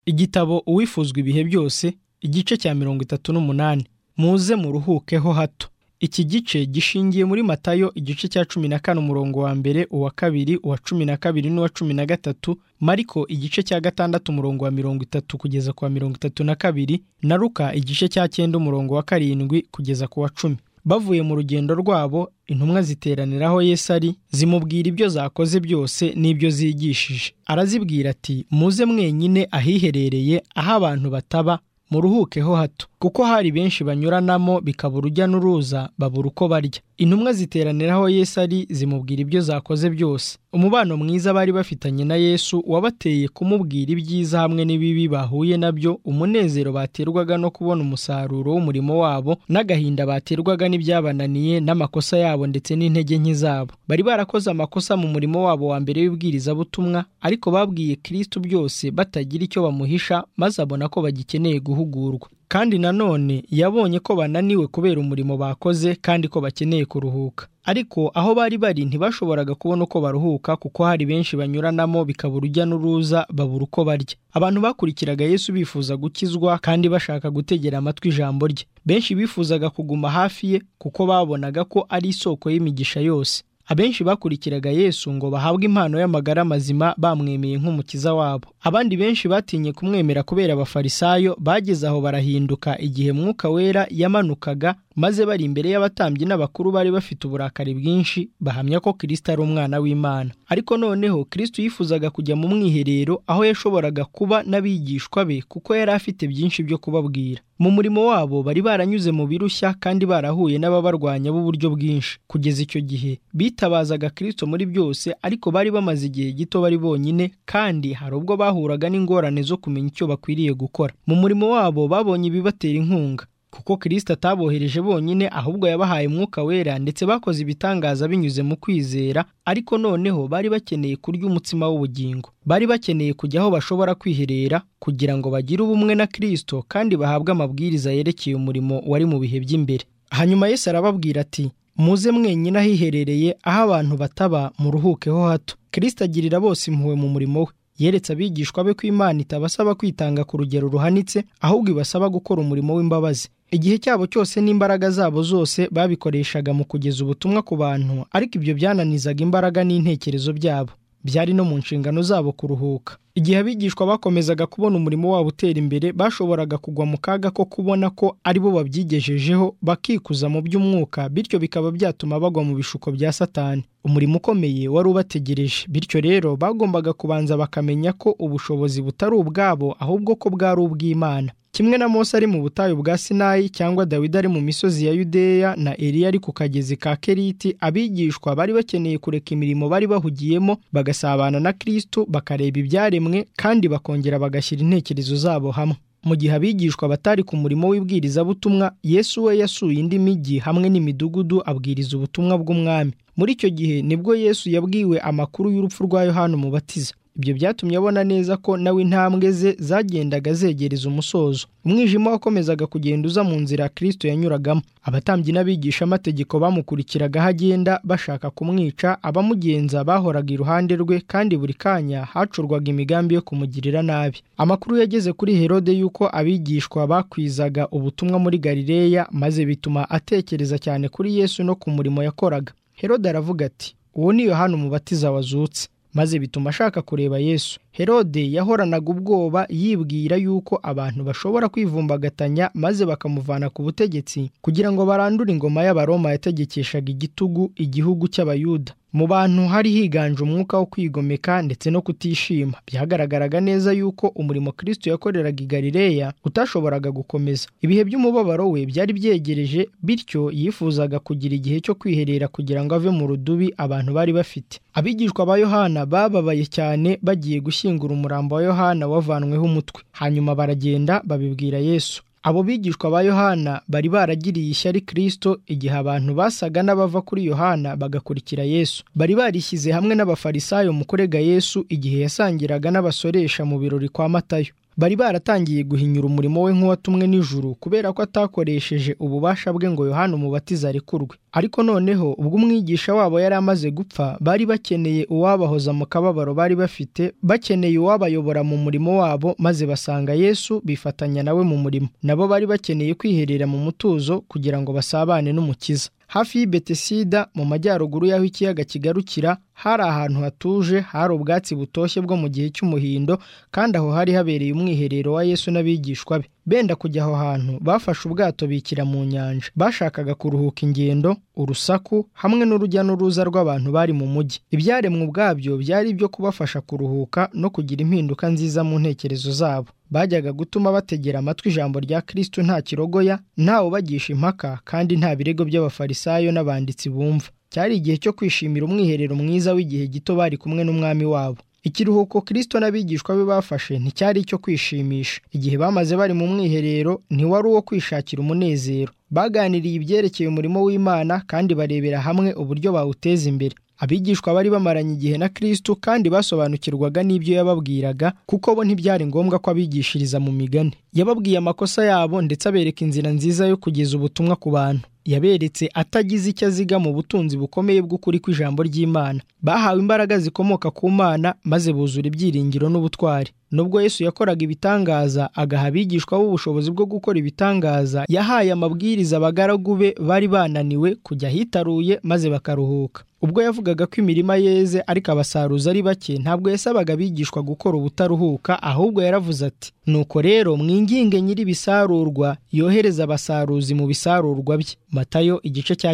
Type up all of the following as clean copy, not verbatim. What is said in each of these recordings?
Igitabo Uwifuzwa ibihe byose, igice cya 38. Muze muruhukeho hato. Iki gice gishingiye muri Matayo igice cya 14 umurongo wa mbere, uwa kabiri, uwa 12 n'uwa 13, Mariko igice cya 6 umurongo wa 30 kugeza ku wa 32, na Luka igice cya 9 umurongo wa 7 kugeza ku wa 10. Bavuye mu rugendo rwabo, intumwa ziteranira aho Yesu ari, zimubwira ibyo zakoze byose n'ibyo zigishije. Arazibwira ati, muze mwenyine ahiherereye aho abantu bataba, muruhukeho hato, kuko hari benshi banyuranamo bikaba urujya n'uruza, babura uko barya. Intumwa ziteranira aho Yesu ari, zimubwira ibyo zakoze byose. Umubano mwiza bari bafitanye na Yesu wabateye kumubwira ibyiza hamwe n'ibibi bahuye nabyo, umunezero baterwaga no kubona umusaruro w'umurimo wabo, n'agahinda baterwaga n'ibyabananiye n'amakosa yabo ndetse n'intege nke zabo. Bari barakoze amakosa mu murimo wabo wa mbere w'ibwirizabutumwa, ariko babwiye Kristo byose batagira icyo bamuhisha, maze abona ko bagikeneye guhugurwa. Kandi nanone yabonye ko bananiwe kubera umurimo bakoze kandi ko bakeneye kuruhuka. Ariko aho bari bari ntibashoboraga kubona uko baruhuka, kuko hari benshi banyuranamo bikaba urujya n'uruza, babura uko barya. Abantu bakurikiraga Yesu bifuza gukizwa kandi bashaka gutegera amatwi ijambo rye. Benshi bifuzaga kuguma hafi ye kuko babonaga ko ari isoko y'imigisha yose. Abenshi bakurikiraga Yesu ngo bahabwe impano y'amagara mazima, bamwemeye nk'umukiza wabo. Abandi benshi batinye kumwemera kubera abafarisayo, bageze aho barahinduka igihe Mwuka Wera yamanukaga, maze bari imbere y'abatambyi n'abakuru bari bafite uburakari bwinshi, bahamya ko Kristo ari umwana w'Imana. Ariko noneho Kristo yifuzaga kujya mu mwiherero aho yashoboraga kuba n'abigishwa be, kuko yari afite byinshi byo kubabwira. Mu murimo wabo bari baranyuze mu birushya kandi barahuye n'ababarwanya b'uburyo bwinshi. Kugeza icyo gihe bitabazaga Kristo muri byose, ariko bari bamaze igihe gito bari bonyine, kandi hari ubwo bahuraga n'ingorane zo kumenya icyo bakwiriye gukora. Mu murimo wabo babonye ibibatera inkunga, kuko Kristo atabohereje bonyine, ahubwo yabahaye Mwuka Wera, ndetse bakoze ibitangaza binyuze mu kwizera. Ariko noneho bari bakeneye kurya umutsima w'ubugingo. Bari bakeneye kujya aho bashobora kwiherera kugira ngo bagire ubumwe na Kristo kandi bahabwe amabwiriza yerekeye umurimo wari mu bihe by'imbere. Hanyuma Yesu arababwira ati, muze mwenyine ahiherereye aho abantu bataba, muruhukeho hato. Kristo agirira bose impuhwe mu murimo we. Yeretse abigishwa be ko Imana itabasaba kwitanga ku rugero ruhanitse, ahubwo ibasaba gukora umurimo w'imbabazi. Igihe cyabo cyose n'imbaraga zabo zose babikoreshaga mu kugeza ubutumwa ku bantu, ariko ibyo byananizaga imbaraga n'intekerezo byabo. Byari no mu nshingano zabo kuruhuka. Igihe abigishwa bakomezaga kubona umurimo wabo utera imbere, bashoboraga kugwa mu kaga ko kubona ko ari bo babyigejejeho, bakikuza mu by'umwuka, bityo bikaba byatuma bagwa mu bishuko bya Satani. Umurimo ukomeye wari ubategereje, bityo rero bagombaga kubanza bakamenya ko ubushobozi butari ubwabo, ahubwo ko bwari ubw'Imana. Kimwe na Mose ari mu butayu bwa Sinayi, cyangwa Dawidi ari mu misozi ya Yudeya, na Eliya ari ku kagezi ka Keriti, abigishwa bari bakeneye kureka imirimo bari bahugiyemo, bagasabana na Kristo, bakareba ibyaremwe, kandi bakongera bagashyira intekerezo zabo hamwe. Mu gihe abigishwa batari ku murimo w'ibwirizabutumwa, Yesu we yasuye indi migi hamwe n'imidugudu abwiriza ubutumwa bw'umwami. Muri icyo gihe nibwo Yesu yabwiwe amakuru y'urupfu rwa Yohana Umubatiza. Ibyo byatumye abona neza ko nawe intambwe ze zagendaga zegereza umusozo. Umwijima wakomezaga kugenda uza mu nzira Kristo yanyuragamo. Abatambyi n'abigishamategeko bamukurikiraga aho agenda bashaka kumwica, abamugenza bahoraga iruhande rwe, kandi buri kanya hacurwaga imigambi yo kumugirira nabi. Amakuru yageze kuri Herode yuko abigishwa bakwizaga ubutumwa muri Galileya, maze bituma atekereza cyane kuri Yesu no ku murimo yakoraga. Herode aravuga ati, uwo ni Yohana Umubatiza wazutse, maze bituma ashaka kureba Yesu. Herode yahoranaga ubwoba, yibwira yuko abantu bashobora kwivumbagatanya maze bakamuvana ku butegetsi kugira ngo barandure ingoma y'Abaroma yategekeshaga igitugu igihugu cy'Abayuda. Mu bantu hari higanje umwuka wo kwigomeka ndetse no kutishima. Byagaragaraga neza yuko umurimo Kristo yakoreraga i Galileya utashoboraga gukomeza. Ibihe by'umubabaro we byari byegereje, bityo yifuzaga kugira igihe cyo kwiherera kugira ngo ave mu rudubi abantu bari bafite. Abigishwa ba Yohana bababaye cyane bagiye gushyingura umurambo wa Yohana wavanweho umutwe. Hanyuma baragenda babibwira Yesu. Abo bigishwa ba Yohana bari baragiriye ishyari Kristo igihe abantu basaga n'abava kuri Yohana bagakurikira Yesu. Bari barishyize hamwe n'abafarisayo mu kurega Yesu igihe yasangiraga n'abasoresha mu birori kwa Matayo. bari baratangiye guhinyura umurimo we nk'uwatumwe n'ijuru kubera ko atakoresheje ububasha bwe ngo Yohana Umubatiza arekurwe. Ariko noneho ubwo umwigisha wabo yari amaze gupfa, bari bakeneye uwabahoza mu kababaro bari bafite, bakeneye uwabayobora mu murimo wabo, maze basanga Yesu bifatanya nawe mu murimo. Nabo bari bakeneye kwiherera mu mutuzo kugira ngo basabane n'Umukiza. Hafi y'i Betesida mu majyaruguru y'aho ikiyaga kigarukira hari ahantu hatuje, hari ubwatsi butoshye bwo mu gihe cy'umuhindo, kandi aho hari habereye umwiherero wa Yesu n'abigishwa be. Benda kujya aho hantu, bafashe ubwato bikira mu nyanja. Bashakaga kuruhuka ingendo, urusaku hamwe n'urujya n'uruza rw'abantu bari mu mujyi. Ibyaremwe ubwabyo byari ibyo kubafasha kuruhuka no kugira impinduka nziza mu ntekerezo zabo. Bajyaga gutuma bategera amatwi ijambo rya Kristo nta kirogoya, ntawe ubagisha impaka, kandi nta birego by'abafarisayo n'abanditsi bumva. Cyari igihe cyo kwishimira umwiherero mwiza w'igihe gito bari kumwe n'umwami wabo. Ikiruhuko Kristo n'abigishwa be bafashe nticyari icyo kwishimisha. Igihe bamaze bari mu mwiherero ntiwari uwo kwishakira umunezero. Baganiriye ibyerekeye umurimo w'Imana kandi barebera hamwe uburyo bawuteza imbere. Abigishwa bari bamaranye igihe na Kristo kandi basobanukirwaga n'ibyo yababwiraga, kuko bo ntibyari ngombwa ko abigishiriza mu migani. Yababwiye amakosa yabo ndetse abereka inzira nziza yo kugeza ubutumwa ku bantu. Yaberetse atagize icyo aziga mu butunzi bukomeye bw'ukuri kw'ijambo ry'Imana. Bahawe imbaraga zikomoka ku Mana maze buzura ibyiringiro n'ubutwari. Nubwo Yesu yakoraga ibitangaza, agaha abigishwa b'ubushobozi bwo gukora ibitangaza, yahaye amabwiriza abagaragu be bari bananiwe kujya ahitaruye maze bakaruhuka. Ubwo yavugaga ko imirima yeze ariko abasaruzi ari bake, ntabwo yasabaga abigishwa gukora ubutaruhuka, ahubwo yaravuze ati, nuko rero mwinginge nyiri ibisarurwa yohereza abasaruzi mu bisarurwa bye. Matayo igice cya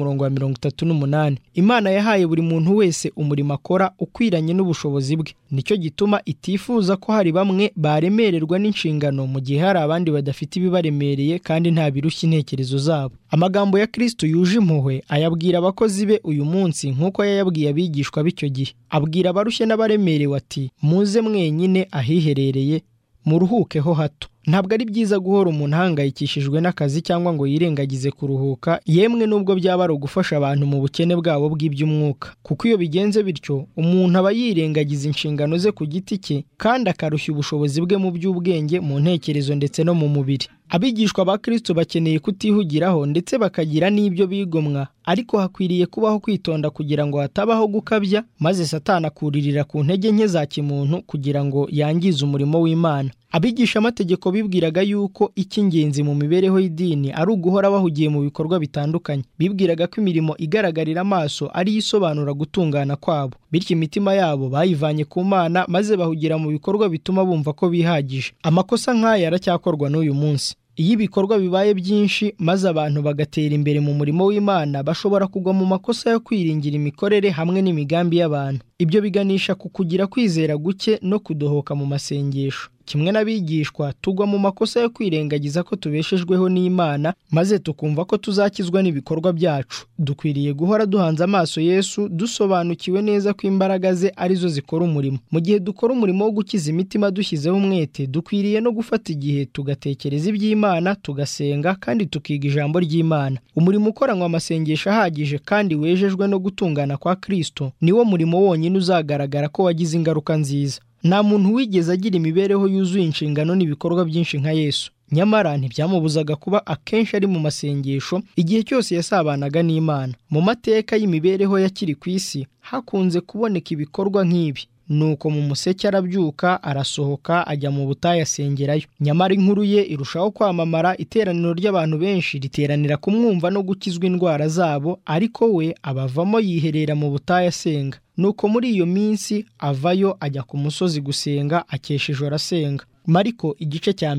9:38. Imana yahaye buri muntu wese umurimo akora ukwiranye n'ubushobozi bwe. Nicyo gituma itifuza ko hari bamwe baremererwa n'inshingano mu gihe hari abandi badafite ibibaremereye kandi nta birushya intekerezo zabo. Amagambo ya Kristo yuje impuhwe ayabwira abakozi be uyu munsi nk'uko yayabwiye abigishwa b'icyo gihe. Abwira abarushye n'abaremerewe ati, muze mwenyine ahiherereye muruhukeho hato. Ntabwo ari byiza guhora umuntu ahangayikishijwe n'akazi cyangwa ngo yirengagize kuruhuka, yemwe nubwo byaba ari ugufasha abantu mu bukene bwabo bw'iby'umwuka. Kuko iyo bigenze bityo, umuntu aba yirengagiza inshingano ze ku giti cye kandi akarushya ubushobozi bwe mu by'ubwenge, mu ntekerezo ndetse no mu mubiri. Abigishwa ba Kristo bakeneye kutihugiraho ndetse bakagira n'ibyo bigomwa, ariko hakwiriye kubaho kwitonda kugira ngo hatabaho gukabya, maze Satani akuririra ku ntege nke za kimuntu kugira ngo yangize umurimo w'Imana. Abigisha amategeko bibwiraga yuko icy'ingenzi mu mibereho y'idini ari uguhora bahugiye mu bikorwa bitandukanye. Bibwiraga ko imirimo igaragarira amaso ari isobanura gutungana kwabo, bityo imitima yabo bayivanye ku Mana maze bahugira mu bikorwa bituma bumva ko bihagije. Amakosa nk'aya aracyakorwa n'uyu munsi. Iyo ibikorwa bibaye byinshi maze abantu bagatera imbere mu murimo w'Imana, bashobora kugwa mu makosa yo kwiringira imikorere hamwe n'imigambi y'abantu. Ibyo biganisha ku kugira kwizera guke no kudohoka mu masengesho. Kimwe n'abigishwa, tugwa mu makosa yo kwirengagiza ko tubeshejweho n'Imana maze tukumva ko tuzakizwa n'ibikorwa byacu. Dukwiriye guhora duhanze amaso Yesu, dusobanukiwe neza ko imbaraga ze arizo zikora umurimo. Mu gihe dukora umurimo wo gukiza imitima dushyizeho umwete, dukwiriye no gufata igihe tugatekereza iby'Imana, tugasenga kandi tukiga ijambo ry'Imana. Umurimo ukoranywe amasengesho ahagije kandi wejejwe no gutungana kwa Kristo, niwo murimo wonyine uzagaragara ko wagize ingaruka nziza. Nta muntu wigeze agira imibereho yuzuye inshingano n'ibikorwa byinshi nka Yesu. Nyamara ntibyamubuzaga kuba akenshi ari mu masengesho igihe cyose yasabanaga n'Imana. Mu mateka y'imibereho yakiri ku isi hakunze kuboneka ibikorwa nk'ibi. Nuko mu museke arabyuka, arasohoka, ajya mu butayu asengerayo. Nyamara inkuru ye irushaho kwamamara, iteraniro ry'abantu benshi riteranira kumwumva no gukizwa indwara zabo, ariko we abavamo yiherera mu butayu asenga. Nuko muri iyo minsi avayo ajya ku musozi gusenga, akesha ijoro asenga. Mariko igice cya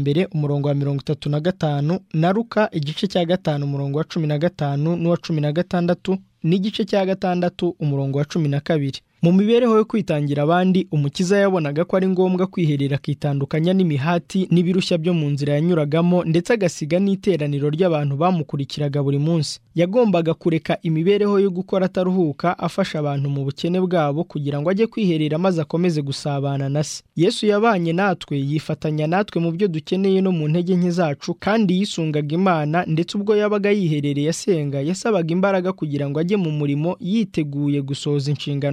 1:35 na Luka igice cya 5:15 n'uwa 16 n'igice cya 6:12. Mu mibereho yo kwitangira abandi, Umukiza yabonaga ko ari ngombwa kwiherera akitandukanya n'imihati n'ibirushya byo mu nzira yanyuragamo, ndetse agasiga n'iteraniro ry'abantu bamukurikiraga buri munsi. Yagombaga kureka imibereho yo gukora ataruhuka, afasha abantu mu bukene bwabo kugira ngo ajye kwiherera maze akomeze gusabana na Se. Yesu yabanye natwe, yifatanya natwe mu byo dukeneye no mu ntege nke zacu, kandi yisungaga Imana, ndetse ubwo yabaga yiherereye asenga yasabaga imbaraga kugira ngo ajye mu murimo yiteguye gusohoza inshingano ze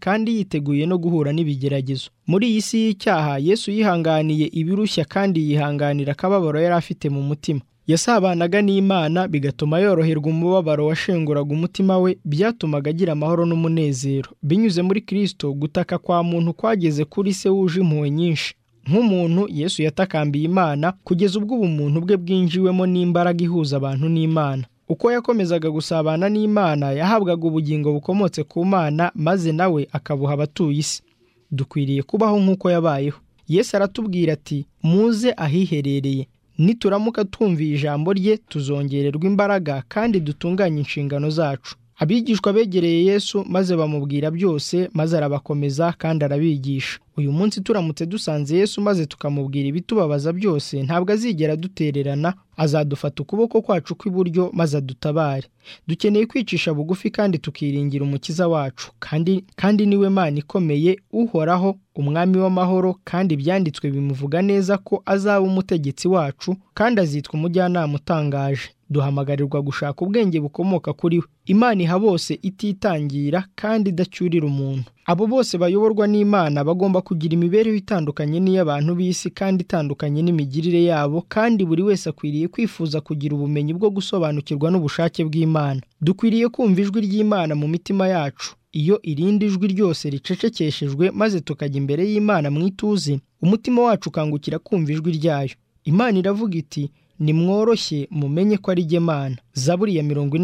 kandi yiteguye no guhura n'ibigeragezo. Muri iyi si y'icyaha Yesu yihanganiye ibirushya kandi yihanganira akababaro yari afite mu mutima. Yasabanaga n'Imana bigatuma yoroherwa umubabaro washenguraga umutima we, byatumaga agira amahoro n'umunezero. Binyuze muri Kristo, gutaka kwa muntu kwageze kuri se wuje impuhwe nyinshi. Nk'umuntu, Yesu yatakambiye Imana kugeza ubwo ubumuntu bwe bwinjiwemo n'imbaraga ihuza abantu n'Imana. Uko yakomezaga gusabana n'Imana, yahabwaga ubugingo bukomotse ku Mana, maze nawe akabuha abatuye isi. Dukwiriye kubaho nk'uko yabayeho. Yesu aratubwira ati, muze ahiherereye. Nituramuka twumviye ijambo rye, tuzongererwa imbaraga kandi dutunganye inshingano zacu. Abigishwa begereye Yesu maze bamubwira byose, maze arabakomeza kandi arabigisha. Uyu munsi turamutse dusanze Yesu maze tukamubwira ibitubabaza byose, ntabwo azigera dutererana, azadufata ukuboko kwacu kw'iburyo maze adutabare. Dukeneye kwicisha bugufi kandi tukiringira umukiza wacu, kandi niwe Mana ikomeye, uhoraho, umwami w'amahoro, kandi ibyanditswe bimuvuga neza ko azaba umutegetsi wacu kandi azitwa umujyanama utangaje. Duhamagarirwa gushaka ubwenge bukomoka kuri we. Imana iha bose ititangira kandi idacyurira umuntu. Abo bose bayoborwa n'Imana bagomba kugira imibereho itandukanye n'iy'abantu b'isi kandi itandukanye n'imigirire yabo, kandi buri wese akwiriye kwifuza kugira ubumenyi bwo gusobanukirwa n'ubushake bw'Imana. Dukwiriye kumva ijwi ry'Imana mu mitima yacu. Iyo irindi jwi ryose ricecekeshejwe maze tukajya imbere y'Imana mu ituze, umutima wacu ukangukira kumva ijwi ryayo. Imana iravuga iti, nimworoshye mumenye ko ari jye Mana. Zaburi ya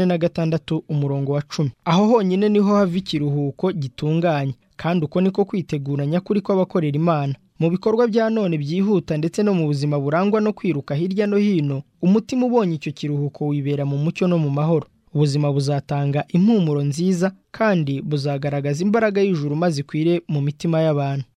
46 umurongo wa 10. Aho honyine niho hava ikiruhuko gitunganye, kandi uko niko kwitegura nyakuri kw'abakorera Imana. Mu bikorwa bya none byihuta ndetse no mu buzima burangwa no kwiruka hirya no hino, umutima ubonye icyo kiruhuko wibera mu mucyo no mu mahoro. Ubuzima buzatanga impumuro nziza kandi buzagaragaza imbaraga y'ijuru maze ikwire mu mitima y'abantu.